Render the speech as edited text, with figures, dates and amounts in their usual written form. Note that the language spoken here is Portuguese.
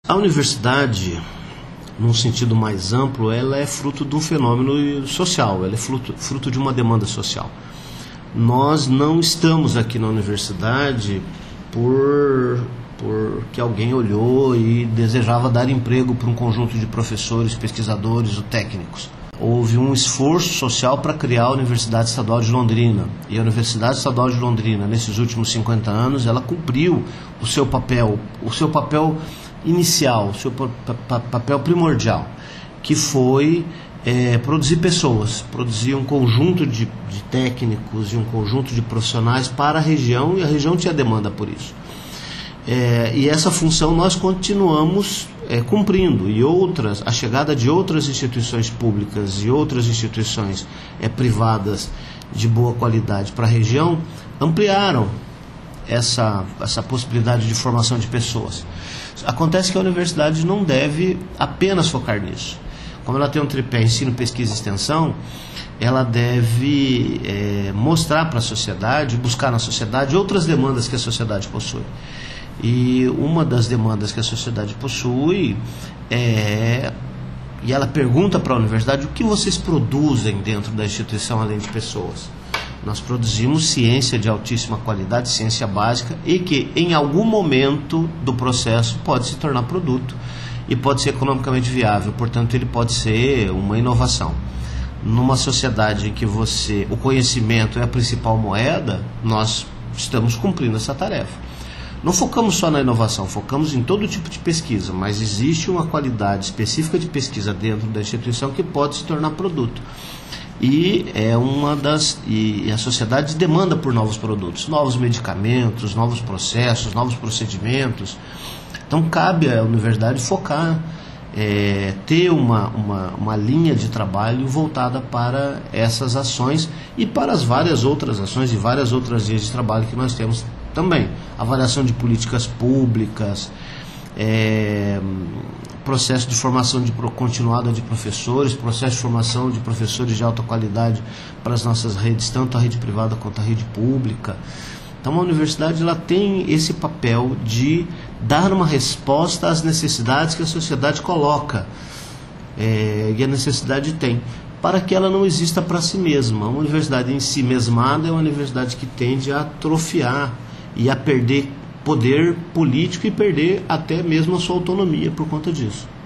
A universidade, num sentido mais amplo, ela é fruto de um fenômeno social, ela é fruto de uma demanda social. Nós não estamos aqui na universidade porque alguém olhou e desejava dar emprego para um conjunto de professores, pesquisadores ou técnicos. Houve um esforço social para criar a Universidade Estadual de Londrina. E a Universidade Estadual de Londrina, nesses últimos 50 anos, ela cumpriu o seu papel inicial, o seu papel primordial, que foi produzir pessoas, produzir um conjunto de técnicos e um conjunto de profissionais para a região, e a região tinha demanda por isso. E essa função nós continuamos cumprindo, e a chegada de outras instituições públicas e outras instituições privadas de boa qualidade para a região ampliaram essa possibilidade de formação de pessoas. Acontece que a universidade não deve apenas focar nisso. Como ela tem um tripé ensino, pesquisa e extensão, ela deve mostrar para a sociedade, buscar na sociedade outras demandas que a sociedade possui. E uma das demandas que a sociedade possui e ela pergunta para a universidade: o que vocês produzem dentro da instituição além de pessoas? Nós produzimos ciência de altíssima qualidade, ciência básica, e que em algum momento do processo pode se tornar produto e pode ser economicamente viável, portanto ele pode ser uma inovação. Numa sociedade em que o conhecimento é a principal moeda, nós estamos cumprindo essa tarefa. Não focamos só na inovação, focamos em todo tipo de pesquisa, mas existe uma qualidade específica de pesquisa dentro da instituição que pode se tornar produto. E a sociedade demanda por novos produtos, novos medicamentos, novos processos, novos procedimentos. Então cabe à universidade focar, ter uma linha de trabalho voltada para essas ações e para as várias outras ações e várias outras linhas de trabalho que nós temos também. Avaliação de políticas públicas, processo de formação continuada de professores, processo de formação de professores de alta qualidade para as nossas redes, tanto a rede privada quanto a rede pública. Então a universidade ela tem esse papel de dar uma resposta às necessidades que a sociedade coloca, e a necessidade tem, para que ela não exista para si mesma. Uma universidade em si mesmada é uma universidade que tende a atrofiar e a perder poder político e perder até mesmo a sua autonomia por conta disso.